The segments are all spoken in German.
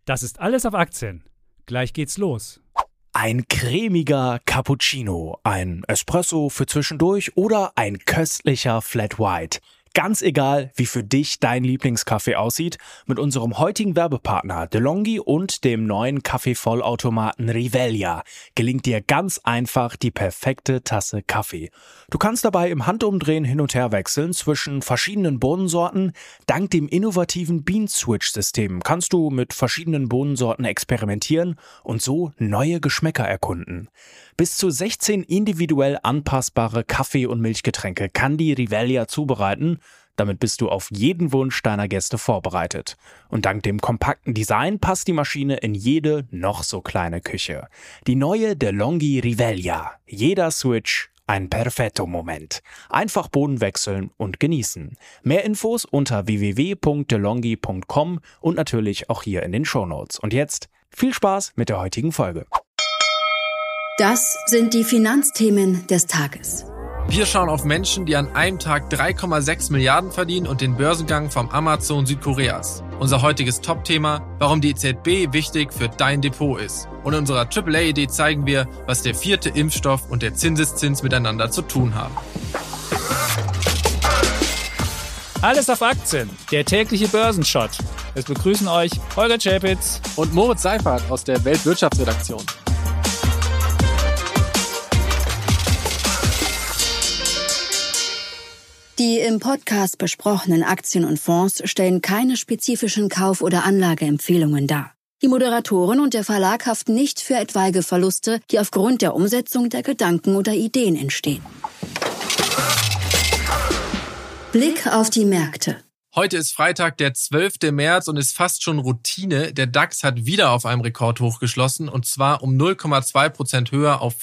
Das ist alles auf Aktien. Gleich geht's los. Ein cremiger Cappuccino, ein Espresso für zwischendurch oder ein köstlicher Flat White. Ganz egal, wie für dich dein Lieblingskaffee aussieht, mit unserem heutigen Werbepartner DeLonghi und dem neuen Kaffeevollautomaten Rivelia gelingt dir ganz einfach die perfekte Tasse Kaffee. Du kannst dabei im Handumdrehen hin und her wechseln zwischen verschiedenen Bohnensorten. Dank dem innovativen Bean-Switch-System kannst du mit verschiedenen Bohnensorten experimentieren und so neue Geschmäcker erkunden. Bis zu 16 individuell anpassbare Kaffee- und Milchgetränke kann die Rivelia zubereiten. Damit bist du auf jeden Wunsch deiner Gäste vorbereitet. Und dank dem kompakten Design passt die Maschine in jede noch so kleine Küche. Die neue DeLonghi Rivelia. Jeder Switch ein Perfetto-Moment. Einfach Bohnen wechseln und genießen. Mehr Infos unter www.delonghi.com und natürlich auch hier in den Shownotes. Und jetzt viel Spaß mit der heutigen Folge. Das sind die Finanzthemen des Tages. Wir schauen auf Menschen, die an einem Tag 3,6 Milliarden verdienen und den Börsengang vom Amazon Südkoreas. Unser heutiges Top-Thema, warum die EZB wichtig für dein Depot ist. Und in unserer AAA-Idee zeigen wir, was der 4. Impfstoff und der Zinseszins miteinander zu tun haben. Alles auf Aktien, der tägliche Börsenshot. Es begrüßen euch Holger Czapitz Und Moritz Seifert aus der Weltwirtschaftsredaktion. Die im Podcast besprochenen Aktien und Fonds stellen keine spezifischen Kauf- oder Anlageempfehlungen dar. Die Moderatoren und der Verlag haften nicht für etwaige Verluste, die aufgrund der Umsetzung der Gedanken oder Ideen entstehen. Blick auf die Märkte. Heute ist Freitag, der 12. März und ist fast schon Routine. Der DAX hat wieder auf einem Rekordhoch geschlossen und zwar um 0,2% höher auf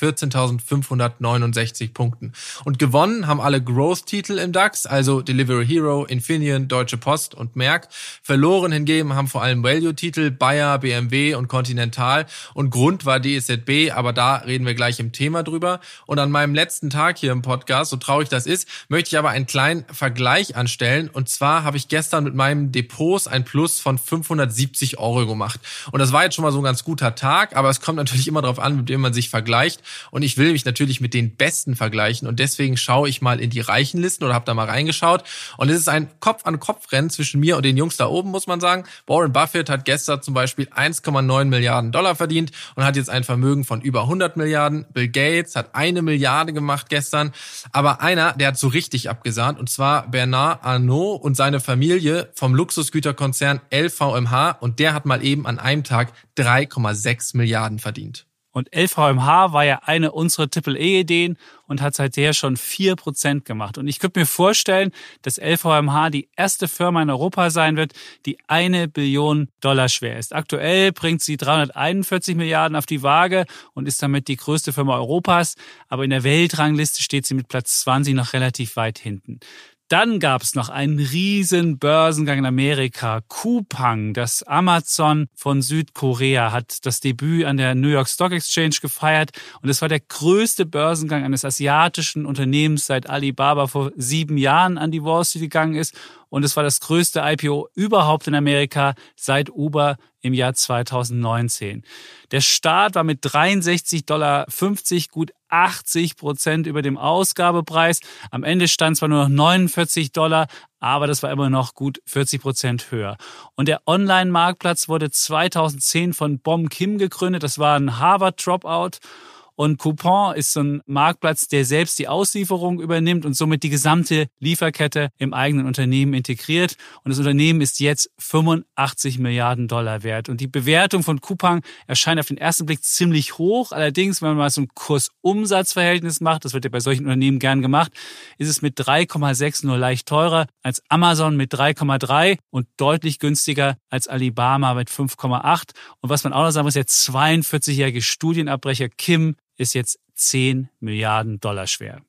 14.569 Punkten. Und gewonnen haben alle Growth-Titel im DAX, also Delivery Hero, Infineon, Deutsche Post und Merck. Verloren hingegen haben vor allem Value-Titel, Bayer, BMW und Continental. Und Grund war die EZB, aber da reden wir gleich im Thema drüber. Und an meinem letzten Tag hier im Podcast, so traurig das ist, möchte ich aber einen kleinen Vergleich anstellen. Und zwar habe ich gestern mit meinem Depots ein Plus von 570 € gemacht. Und das war jetzt schon mal so ein ganz guter Tag, aber es kommt natürlich immer darauf an, mit wem man sich vergleicht. Und ich will mich natürlich mit den Besten vergleichen und deswegen schaue ich mal in die Reichenlisten oder habe da mal reingeschaut. Und es ist ein Kopf-an-Kopf-Rennen zwischen mir und den Jungs da oben, muss man sagen. Warren Buffett hat gestern zum Beispiel 1,9 Milliarden $ verdient und hat jetzt ein Vermögen von über 100 Milliarden. Bill Gates hat 1 Milliarde gemacht gestern. Aber einer, der hat so richtig abgesahnt, und zwar Bernard Arnault und seine Familie vom Luxusgüterkonzern LVMH, und der hat mal eben an einem Tag 3,6 Milliarden verdient. Und LVMH war ja eine unserer AAA-Ideen und hat seither schon 4% gemacht. Und ich könnte mir vorstellen, dass LVMH die erste Firma in Europa sein wird, die 1 Billion $ schwer ist. Aktuell bringt sie 341 Milliarden auf die Waage und ist damit die größte Firma Europas. Aber in der Weltrangliste steht sie mit Platz 20 noch relativ weit hinten. Dann gab es noch einen riesen Börsengang in Amerika. Coupang, das Amazon von Südkorea, hat das Debüt an der New York Stock Exchange gefeiert. Und es war der größte Börsengang eines asiatischen Unternehmens, seit Alibaba vor 7 Jahren an die Wall Street gegangen ist. Und es war das größte IPO überhaupt in Amerika seit Uber im Jahr 2019. Der Start war mit 63,50 $, gut 80% über dem Ausgabepreis. Am Ende stand zwar nur noch 49 $, aber das war immer noch gut 40% höher. Und der Online-Marktplatz wurde 2010 von Bom Kim gegründet. Das war ein Harvard-Dropout. Und Coupang ist so ein Marktplatz, der selbst die Auslieferung übernimmt und somit die gesamte Lieferkette im eigenen Unternehmen integriert. Und das Unternehmen ist jetzt 85 Milliarden $ wert. Und die Bewertung von Coupang erscheint auf den ersten Blick ziemlich hoch. Allerdings, wenn man mal so ein Kurs-Umsatz-Verhältnis macht, das wird ja bei solchen Unternehmen gern gemacht, ist es mit 3,6 nur leicht teurer als Amazon mit 3,3 und deutlich günstiger als Alibaba mit 5,8. Und was man auch noch sagen muss, der 42-jährige Studienabbrecher Kim ist jetzt 10 Milliarden $ schwer.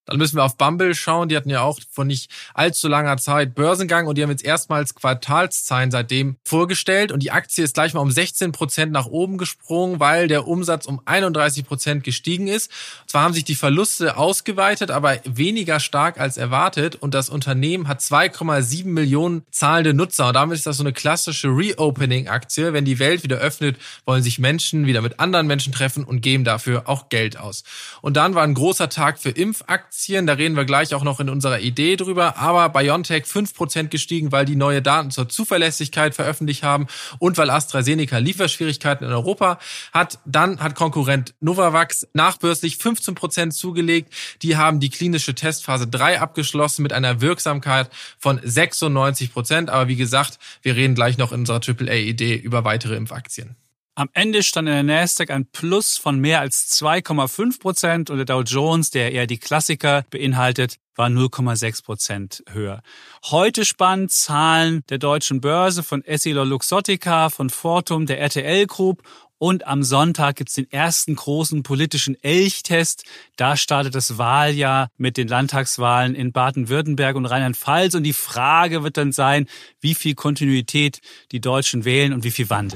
Dann müssen wir auf Bumble schauen. Die hatten ja auch vor nicht allzu langer Zeit Börsengang und die haben jetzt erstmals Quartalszahlen seitdem vorgestellt. Und die Aktie ist gleich mal um 16% nach oben gesprungen, weil der Umsatz um 31% gestiegen ist. Zwar haben sich die Verluste ausgeweitet, aber weniger stark als erwartet. Und das Unternehmen hat 2,7 Millionen zahlende Nutzer. Und damit ist das so eine klassische Reopening-Aktie. Wenn die Welt wieder öffnet, wollen sich Menschen wieder mit anderen Menschen treffen und geben dafür auch Geld aus. Und dann war ein großer Tag für Impfaktien. Da reden wir gleich auch noch in unserer Idee drüber. Aber BioNTech 5% gestiegen, weil die neue Daten zur Zuverlässigkeit veröffentlicht haben und weil AstraZeneca Lieferschwierigkeiten in Europa hat. Dann hat Konkurrent Novavax nachbörslich 15% zugelegt. Die haben die klinische Testphase 3 abgeschlossen mit einer Wirksamkeit von 96%. Aber wie gesagt, wir reden gleich noch in unserer AAA-Idee über weitere Impfaktien. Am Ende stand in der Nasdaq ein Plus von mehr als 2,5% und der Dow Jones, der eher die Klassiker beinhaltet, war 0,6% höher. Heute spannend Zahlen der deutschen Börse von EssilorLuxottica, von Fortum, der RTL Group. Und am Sonntag gibt's den ersten großen politischen Elchtest. Da startet das Wahljahr mit den Landtagswahlen in Baden-Württemberg und Rheinland-Pfalz. Und die Frage wird dann sein, wie viel Kontinuität die Deutschen wählen und wie viel Wandel.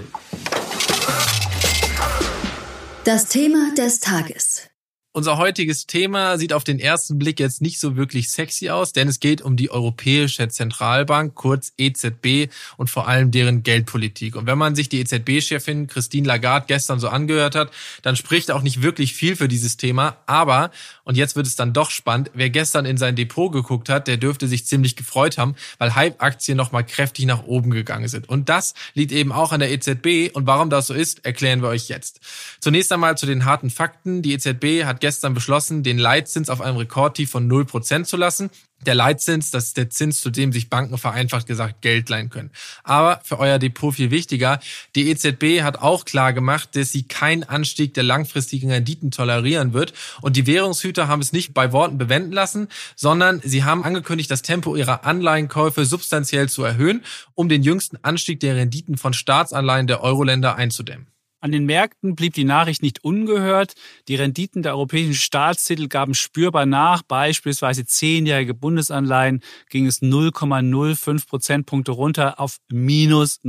Das Thema des Tages. Unser heutiges Thema sieht auf den ersten Blick jetzt nicht so wirklich sexy aus, denn es geht um die Europäische Zentralbank, kurz EZB, und vor allem deren Geldpolitik. Und wenn man sich die EZB-Chefin Christine Lagarde gestern so angehört hat, dann spricht auch nicht wirklich viel für dieses Thema. Aber, und jetzt wird es dann doch spannend, wer gestern in sein Depot geguckt hat, der dürfte sich ziemlich gefreut haben, weil Hype-Aktien nochmal kräftig nach oben gegangen sind. Und das liegt eben auch an der EZB. Und warum das so ist, erklären wir euch jetzt. Zunächst einmal zu den harten Fakten. Die EZB hat gestern beschlossen, den Leitzins auf einem Rekordtief von 0% zu lassen. Der Leitzins, das ist der Zins, zu dem sich Banken vereinfacht gesagt Geld leihen können. Aber für euer Depot viel wichtiger, die EZB hat auch klar gemacht, dass sie keinen Anstieg der langfristigen Renditen tolerieren wird. Und die Währungshüter haben es nicht bei Worten bewenden lassen, sondern sie haben angekündigt, das Tempo ihrer Anleihenkäufe substanziell zu erhöhen, um den jüngsten Anstieg der Renditen von Staatsanleihen der Euro-Länder einzudämmen. An den Märkten blieb die Nachricht nicht ungehört. Die Renditen der europäischen Staatstitel gaben spürbar nach. Beispielsweise 10-jährige Bundesanleihen ging es 0,05 Prozentpunkte runter auf minus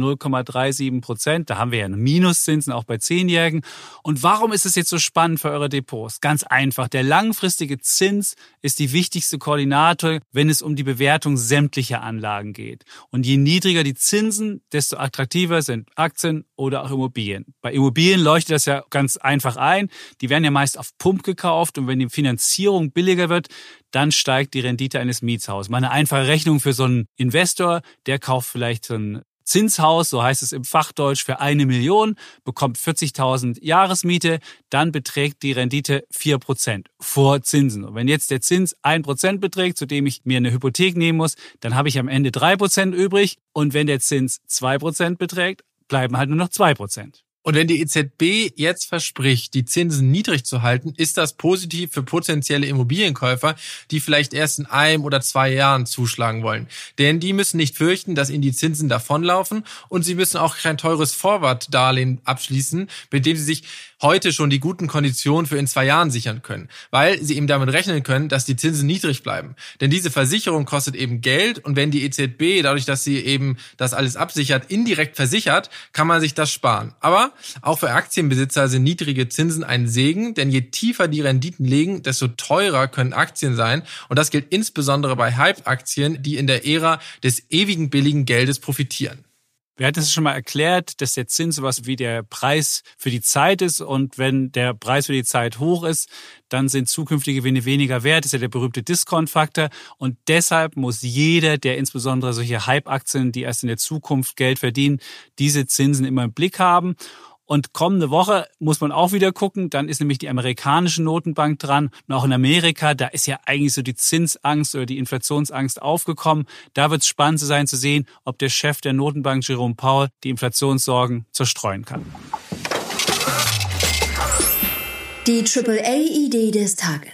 0,37%. Da haben wir ja Minuszinsen auch bei 10-jährigen. Und warum ist es jetzt so spannend für eure Depots? Ganz einfach. Der langfristige Zins ist die wichtigste Koordinate, wenn es um die Bewertung sämtlicher Anlagen geht. Und je niedriger die Zinsen, desto attraktiver sind Aktien oder auch Immobilien. Bei Immobilien leuchtet das ja ganz einfach ein. Die werden ja meist auf Pump gekauft und wenn die Finanzierung billiger wird, dann steigt die Rendite eines Mietshauses. Mal eine einfache Rechnung für so einen Investor, der kauft vielleicht so ein Zinshaus, so heißt es im Fachdeutsch, für 1 Million, bekommt 40.000 Jahresmiete, dann beträgt die Rendite 4% vor Zinsen. Und wenn jetzt der Zins 1% beträgt, zu dem ich mir eine Hypothek nehmen muss, dann habe ich am Ende 3% übrig. Und wenn der Zins 2% beträgt, bleiben halt nur noch 2%. Und wenn die EZB jetzt verspricht, die Zinsen niedrig zu halten, ist das positiv für potenzielle Immobilienkäufer, die vielleicht erst in 1 oder 2 Jahren zuschlagen wollen. Denn die müssen nicht fürchten, dass ihnen die Zinsen davonlaufen und sie müssen auch kein teures Forward-Darlehen abschließen, mit dem sie sich heute schon die guten Konditionen für in 2 Jahren sichern können, weil sie eben damit rechnen können, dass die Zinsen niedrig bleiben. Denn diese Versicherung kostet eben Geld und wenn die EZB, dadurch, dass sie eben das alles absichert, indirekt versichert, kann man sich das sparen. Aber auch für Aktienbesitzer sind niedrige Zinsen ein Segen, denn je tiefer die Renditen liegen, desto teurer können Aktien sein. Und das gilt insbesondere bei Hype-Aktien, die in der Ära des ewigen billigen Geldes profitieren. Wir hatten es schon mal erklärt, dass der Zins sowas wie der Preis für die Zeit ist und wenn der Preis für die Zeit hoch ist, dann sind zukünftige Gewinne weniger wert. Das ist ja der berühmte Discount-Faktor und deshalb muss jeder, der insbesondere solche Hype-Aktien, die erst in der Zukunft Geld verdienen, diese Zinsen immer im Blick haben. Und kommende Woche muss man auch wieder gucken, dann ist nämlich die amerikanische Notenbank dran. Und auch in Amerika, da ist ja eigentlich so die Zinsangst oder die Inflationsangst aufgekommen. Da wird es spannend sein zu sehen, ob der Chef der Notenbank, Jerome Powell, die Inflationssorgen zerstreuen kann. Die AAA-Idee des Tages.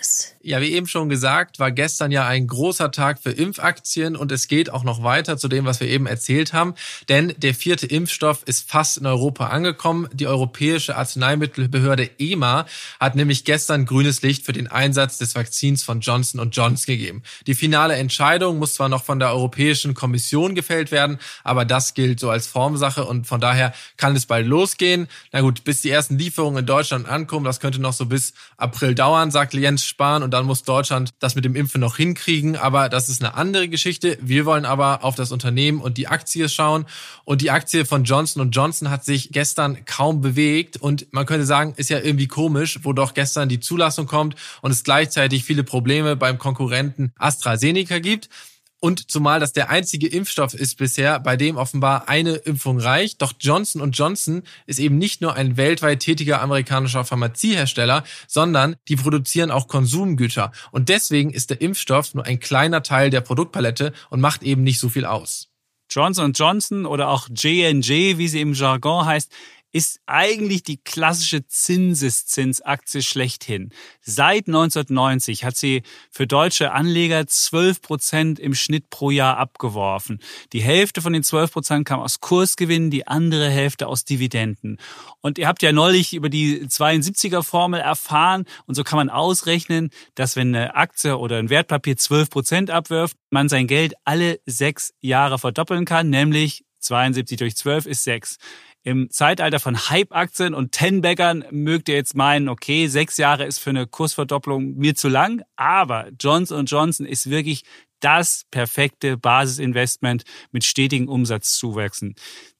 Ja, wie eben schon gesagt, war gestern ja ein großer Tag für Impfaktien und es geht auch noch weiter zu dem, was wir eben erzählt haben. Denn der 4. Impfstoff ist fast in Europa angekommen. Die Europäische Arzneimittelbehörde EMA hat nämlich gestern grünes Licht für den Einsatz des Vakzins von Johnson & Johnson gegeben. Die finale Entscheidung muss zwar noch von der Europäischen Kommission gefällt werden, aber das gilt so als Formsache und von daher kann es bald losgehen. Na gut, bis die ersten Lieferungen in Deutschland ankommen, das könnte noch so bis April dauern, sagt Jens Spahn, und dann muss Deutschland das mit dem Impfen noch hinkriegen, aber das ist eine andere Geschichte. Wir wollen aber auf das Unternehmen und die Aktie schauen und die Aktie von Johnson & Johnson hat sich gestern kaum bewegt und man könnte sagen, ist ja irgendwie komisch, wo doch gestern die Zulassung kommt und es gleichzeitig viele Probleme beim Konkurrenten AstraZeneca gibt. Und zumal das der einzige Impfstoff ist bisher, bei dem offenbar eine Impfung reicht. Doch Johnson & Johnson ist eben nicht nur ein weltweit tätiger amerikanischer Pharmaziehersteller, sondern die produzieren auch Konsumgüter. Und deswegen ist der Impfstoff nur ein kleiner Teil der Produktpalette und macht eben nicht so viel aus. Johnson & Johnson oder auch J&J, wie sie im Jargon heißt, ist eigentlich die klassische Zinseszinsaktie schlechthin. Seit 1990 hat sie für deutsche Anleger 12% im Schnitt pro Jahr abgeworfen. Die Hälfte von den 12% kam aus Kursgewinnen, die andere Hälfte aus Dividenden. Und ihr habt ja neulich über die 72er-Formel erfahren und so kann man ausrechnen, dass wenn eine Aktie oder ein Wertpapier 12% abwirft, man sein Geld alle 6 Jahre verdoppeln kann, nämlich 72 durch 12 ist 6. Im Zeitalter von Hype-Aktien und Ten-Baggern mögt ihr jetzt meinen, okay, 6 Jahre ist für eine Kursverdopplung mir zu lang, aber Johnson & Johnson ist wirklich das perfekte Basisinvestment mit stetigen Umsatzzuwächsen.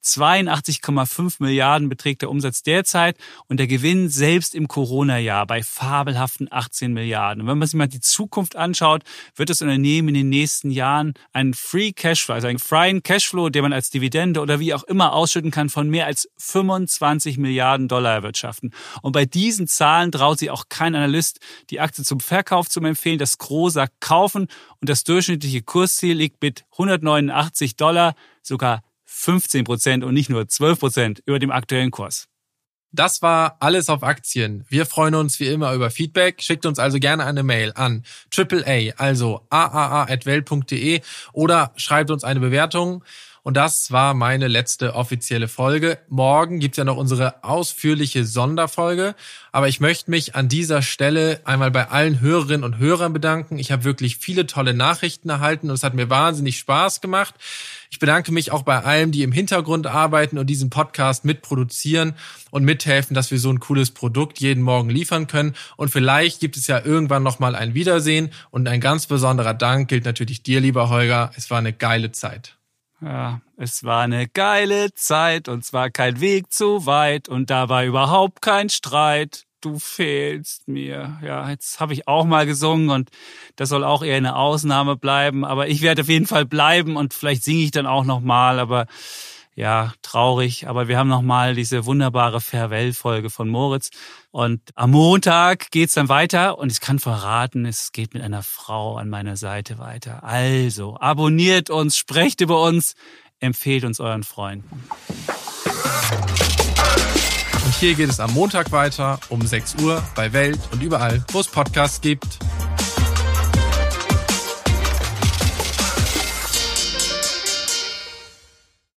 82,5 Milliarden beträgt der Umsatz derzeit und der Gewinn selbst im Corona-Jahr bei fabelhaften 18 Milliarden. Und wenn man sich mal die Zukunft anschaut, wird das Unternehmen in den nächsten Jahren einen Free Cashflow, also einen freien Cashflow, den man als Dividende oder wie auch immer ausschütten kann, von mehr als 25 Milliarden Dollar erwirtschaften. Und bei diesen Zahlen traut sich auch kein Analyst, die Aktie zum Verkauf zu empfehlen. Das Gros sagt kaufen und das durchschnittliche Kursziel liegt mit $189 sogar 15% und nicht nur 12% über dem aktuellen Kurs. Das war alles auf Aktien. Wir freuen uns wie immer über Feedback. Schickt uns also gerne eine Mail an AAA, also aaa@welt.de oder schreibt uns eine Bewertung. Und das war meine letzte offizielle Folge. Morgen gibt's ja noch unsere ausführliche Sonderfolge. Aber ich möchte mich an dieser Stelle einmal bei allen Hörerinnen und Hörern bedanken. Ich habe wirklich viele tolle Nachrichten erhalten und es hat mir wahnsinnig Spaß gemacht. Ich bedanke mich auch bei allen, die im Hintergrund arbeiten und diesen Podcast mitproduzieren und mithelfen, dass wir so ein cooles Produkt jeden Morgen liefern können. Und vielleicht gibt es ja irgendwann nochmal ein Wiedersehen. Und ein ganz besonderer Dank gilt natürlich dir, lieber Holger. Es war eine geile Zeit. Ja, es war eine geile Zeit und zwar kein Weg zu weit und da war überhaupt kein Streit. Du fehlst mir. Ja, jetzt habe ich auch mal gesungen und das soll auch eher eine Ausnahme bleiben. Aber ich werde auf jeden Fall bleiben und vielleicht singe ich dann auch noch mal. Aber ja, traurig. Aber wir haben noch mal diese wunderbare Farewell-Folge von Moritz. Und am Montag geht's dann weiter und ich kann verraten, es geht mit einer Frau an meiner Seite weiter. Also, abonniert uns, sprecht über uns, empfehlt uns euren Freunden. Und hier geht es am Montag weiter um 6 Uhr bei Welt und überall, wo es Podcasts gibt.